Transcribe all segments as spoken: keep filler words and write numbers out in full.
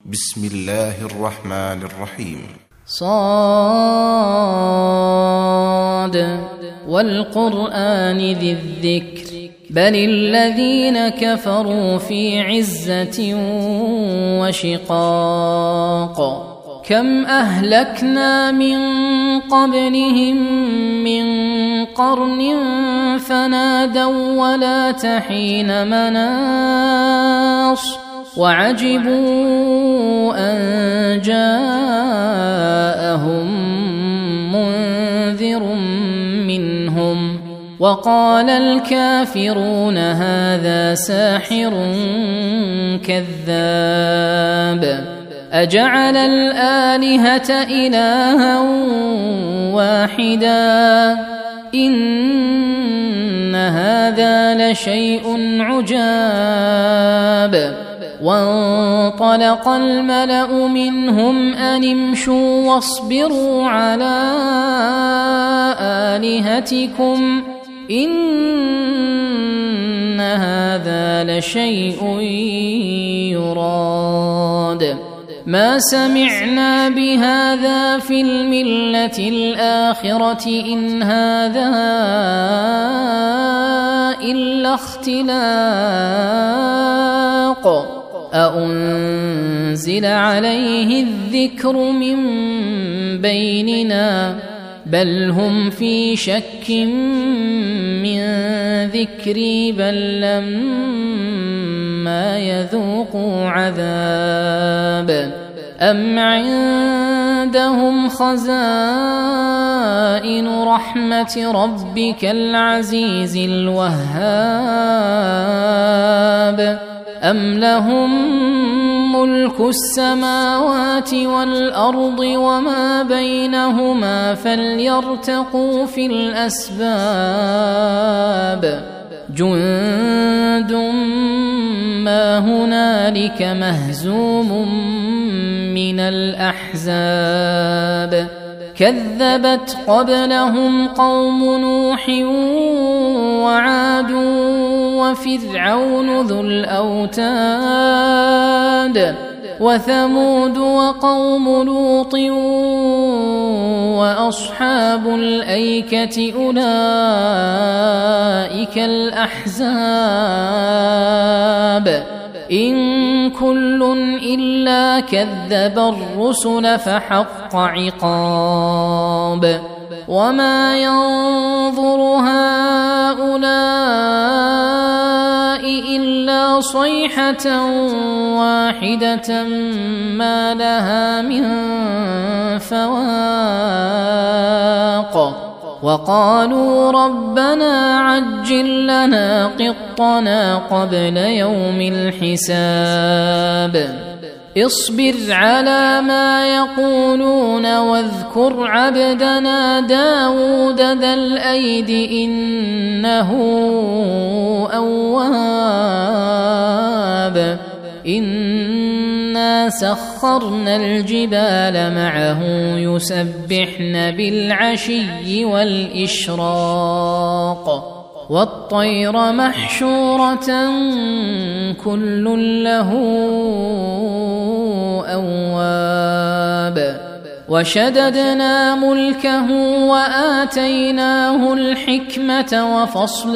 بسم الله الرحمن الرحيم. صاد والقرآن ذي الذكر بل الذين كفروا في عزة وشقاق كم أهلكنا من قبلهم من قرن فنادوا ولا تحين مناص وعجبوا أن جاءهم منذر منهم وقال الكافرون هذا ساحر كذاب أجعل الآلهة إلها واحدا إن هذا لشيء عجاب وانطلق الملأ منهم أن امشوا واصبروا على آلهتكم إن هذا لشيء يراد ما سمعنا بهذا في الملة الآخرة إن هذا إلا اختلاق أأنزل عليه الذكر من بيننا بل هم في شك من ذكري بل لما يذوقوا عذاب أم عندهم خزائن رحمة ربك العزيز الوهاب أم لهم ملك السماوات والأرض وما بينهما فليرتقوا في الأسباب جند ما هنالك مهزوم من الأحزاب كذبت قبلهم قوم نوح وعاد وفرعون ذو الأوتاد وثمود وقوم لوط وأصحاب الأيكة أولئك الأحزاب إن كل إلا كذب الرسل فحق عقاب وما ينظر هؤلاء إلا صيحة واحدة ما لها من فواق وقالوا ربنا عجل لنا قطنا قبل يوم الحساب اصبر على ما يقولون واذكر عبدنا داود ذا الأيد إنه أواب إنا سخرنا الجبال معه يسبحن بالعشي والإشراق والطير محشورة كل له أواب وشددنا ملكه وآتيناه الحكمة وفصل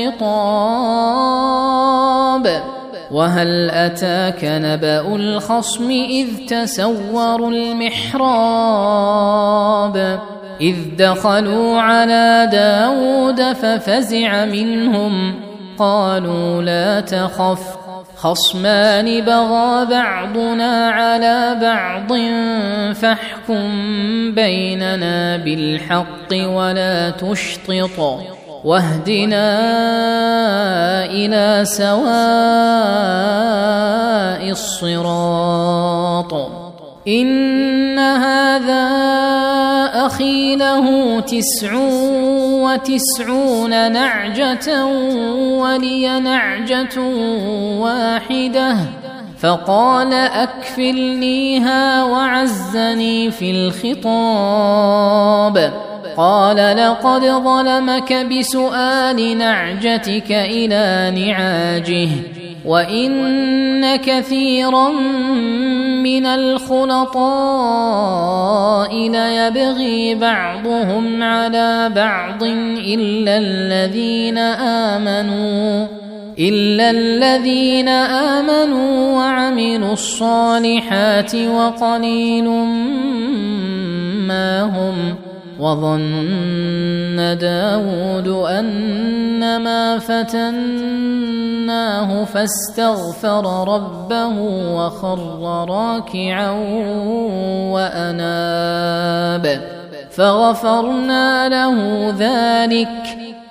الخطاب وهل أتاك نبأ الخصم إذ تسوروا المحراب إذ دخلوا على داود ففزع منهم قالوا لا تخف خصمان بغى بعضنا على بعض فاحكم بيننا بالحق ولا تشطط واهدنا إلى سواء الصراط إن هذا أخي له تسع وتسعون نعجة ولي نعجة واحدة فقال أكفلنيها وعزني في الخطاب قال لقد ظلمك بسؤال نعجتك إلى نعاجه وإن كثيرا من الخلطاء ليبغي بعضهم على بعض إلا الذين آمنوا إلا الذين آمنوا وعملوا الصالحات وقليل ما هم. وظن داود أنما فتناه فاستغفر ربه وخر راكعا وأناب فغفرنا له ذلك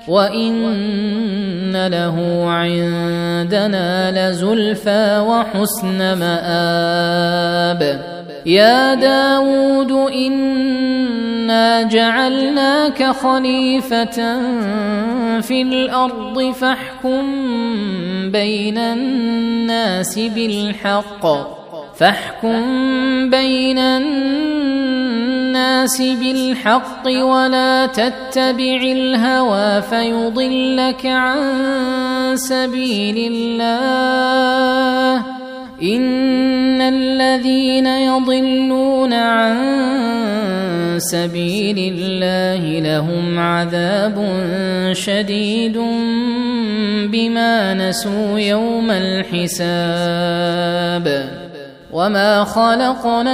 وإن له عندنا لزلفى وحسن مآب. يا داود إنا جعلناك خليفة في الأرض فاحكم بين الناس بالحق فاحكم بين الناس بالحق ولا تتبع الهوى فيضلك عن سبيل الله. إن الذين يضلون عن سبيل الله لهم عذاب شديد بما نسوا يوم الحساب. وما خلقنا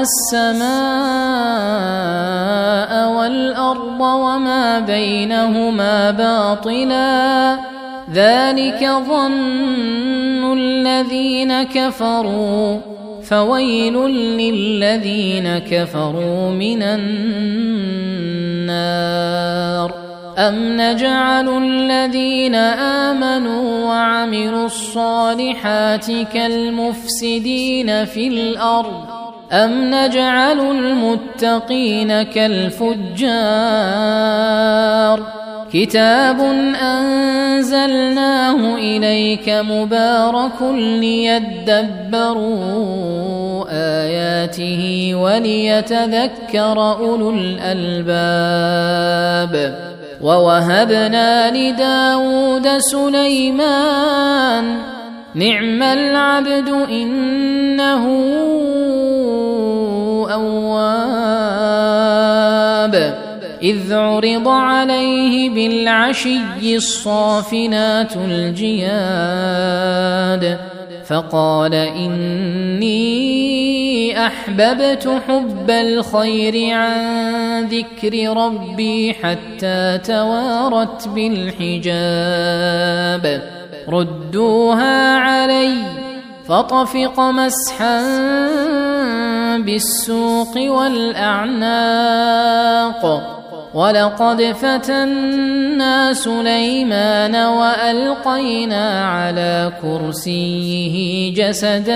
السماء والأرض وما بينهما باطلا ذلك ظن الذين كفروا فويل للذين كفروا من النار. أم نجعل الذين آمنوا وعملوا الصالحات كالمفسدين في الأرض أم نجعل المتقين كالفجار. كتاب أنزلناه إليك مبارك ليدبروا آياته وليتذكر أولو الألباب. ووهبنا لداود سليمان نعم العبد إنه أواب. إذ عرض عليه بالعشي الصافنات الجياد فقال إني أحببت حب الخير عن ذكر ربي حتى توارت بالحجاب. ردوها علي فطفق مسحا بالسوق والأعناق. ولقد فتنا سليمان وألقينا على كرسيه جسدا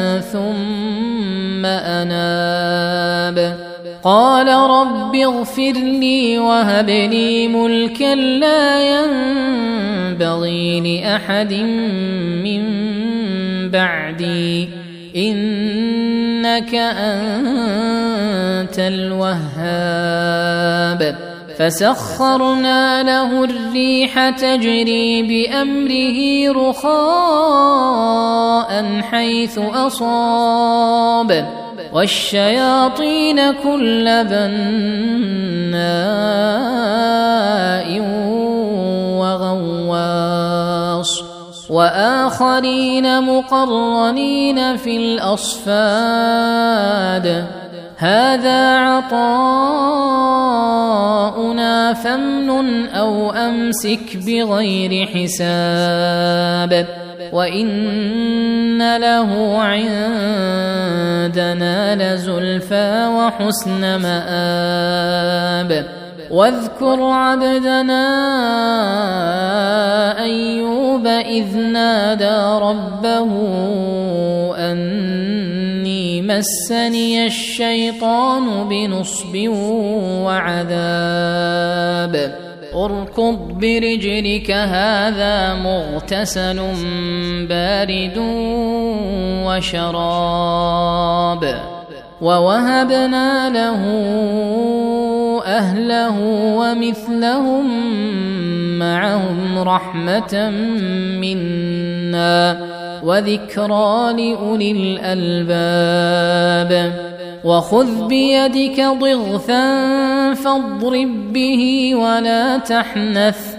ثم أناب. قال رب اغفر لي وهب لي ملكا لا ينبغي لأحد من بعدي إنك أنت الوهاب. فسخرنا له الريح تجري بأمره رخاء حيث أصاب والشياطين كل بناء وغواص وآخرين مقرنين في الأصفاد. هذا عطاؤنا فامنن أو أمسك بغير حساب. وإن له عندنا لزلفى وحسن مآب. واذكر عبدنا أيوب إذ نادى ربه أني مسني الشيطان بنصب وعذاب. اركض برجلك هذا مغتسل بارد وشراب. ووهبنا له أهله ومثلهم معهم رحمة منا وذكرى لأولي الألباب وخذ بيدك ضغثا فاضرب به ولا تحنث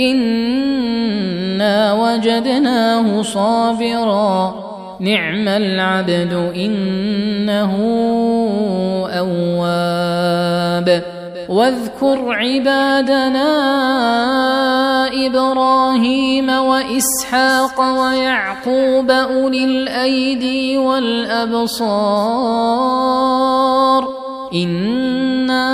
إنا وجدناه صابرا نعم العبد إنه أواب واذكر عبادنا إبراهيم وإسحاق ويعقوب أولي الأيدي والأبصار إنا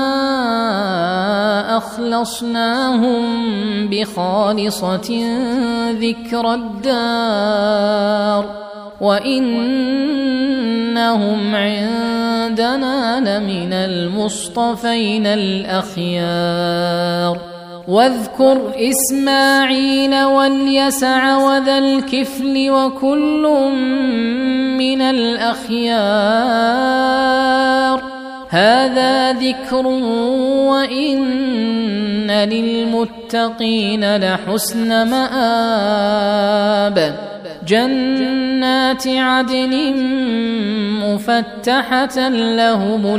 أخلصناهم بخالصة ذكر الدار وإنهم عندنا لمن المصطفين الأخيار واذكر إسماعيل واليسع وذا الكفل وكل من الأخيار هذا ذكر وإن للمتقين لحسن مآب جنات عدن مفتحة لهم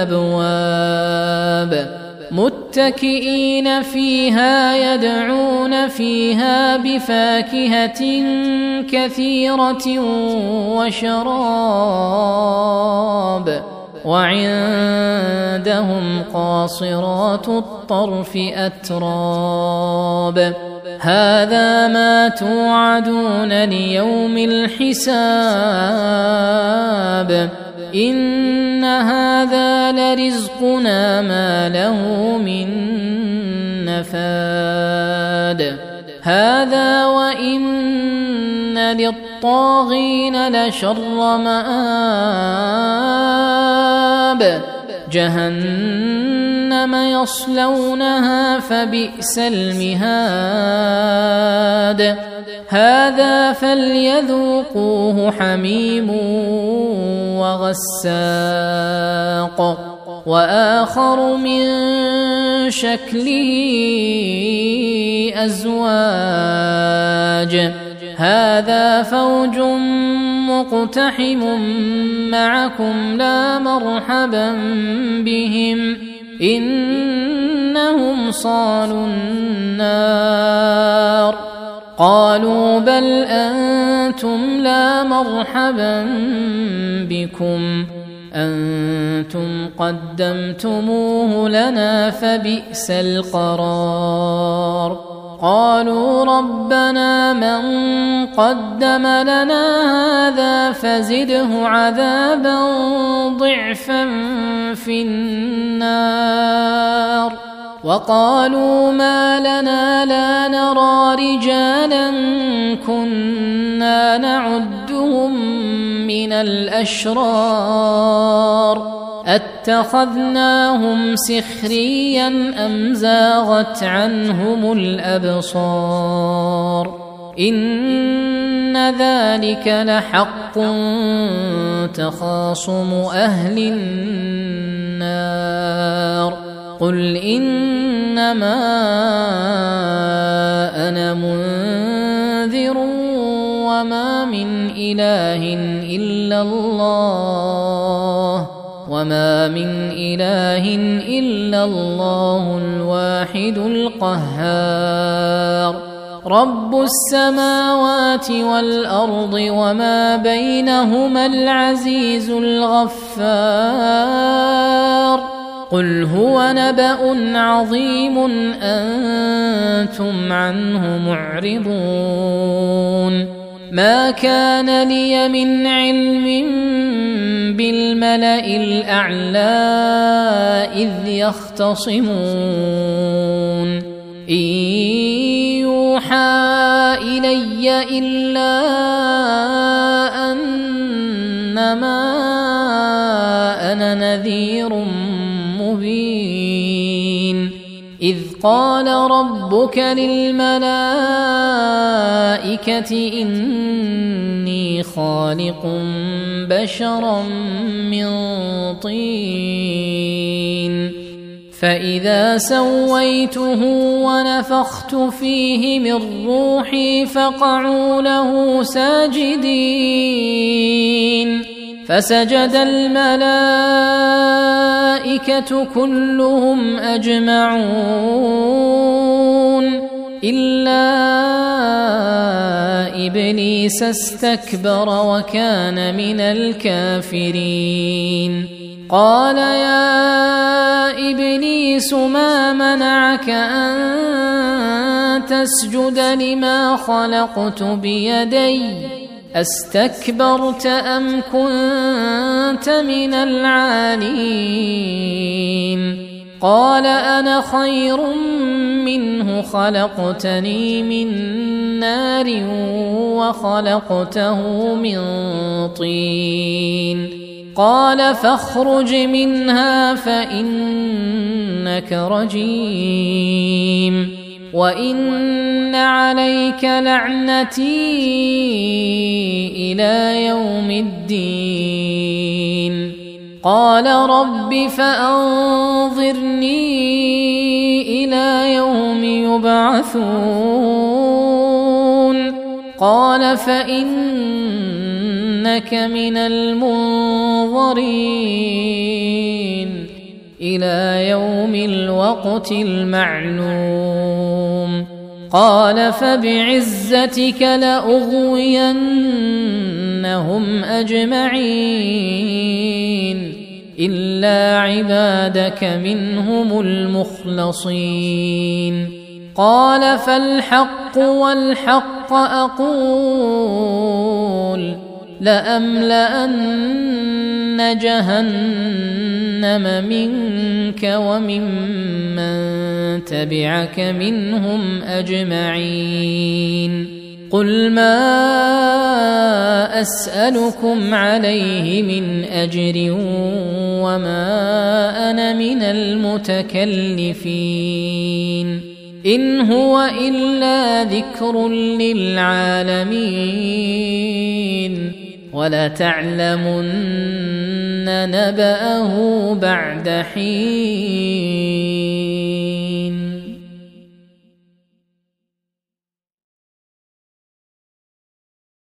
الأبواب متكئين فيها يدعون فيها بفاكهة كثيرة وشراب وعندهم قاصرات الطرف أتراب هذا ما توعدون ليوم الحساب إن هذا لرزقنا ما له من نفاد هذا وإن للطاغين لشر مآب جهنم يصلونها فبئس المهاد هذا فليذوقوه حميم وغساق وآخر من شكله أزواج هذا فوج مقتحم معكم لا مرحبا بهم إنهم صالوا النار قالوا بل أنتم لا مرحبا بكم أنتم قدمتموه لنا فبئس القرار قالوا ربنا من قدم لنا هذا فزده عذابا ضعفا في النار وقالوا ما لنا لا نرى رجالا كنا نعدهم من الأشرار أتخذناهم سخريا أم زاغت عنهم الأبصار إن ذلك لحق تخاصم أهل النار قل إنما أنا منذر وما من إله إلا الله وما من إله إلا الله الواحد القهار رب السماوات والأرض وما بينهما العزيز الغفار قل هو نبأ عظيم أنتم عنه معرضون ما كان لي من علم بالملأ الأعلى إذ يختصمون إن يوحى إلي إلا أنما أنا نذير مبين إذ قال ربك للملائكة إني خالق بشرا من طين فإذا سويته ونفخت فيه من روحي فقعوا له ساجدين فسجد الملائكة كلهم أجمعون إلا إبليس استكبر وكان من الكافرين قال يا إبليس ما منعك أن تسجد لما خلقت بيدي أستكبرت أم كنت من العالين قال أنا خير منه خلقتني من نار وخلقته من طين قال فاخرج منها فإنك رجيم وإن عليك لعنتي إلى يوم الدين قال رب فأنظرني إلى يوم يبعثون قال فإنك من المنظرين إلى يوم الوقت المعلوم قال فبعزتك لأغوينهم أجمعين إلا عبادك منهم المخلصين قال فالحق والحق أقول لأملأن جهنم منك وممن تبعك منهم أجمعين قل ما أسألكم عليه من أجر وما أنا من المتكلفين إن هو إلا ذكر للعالمين ولتعلمن نبأه بعد حين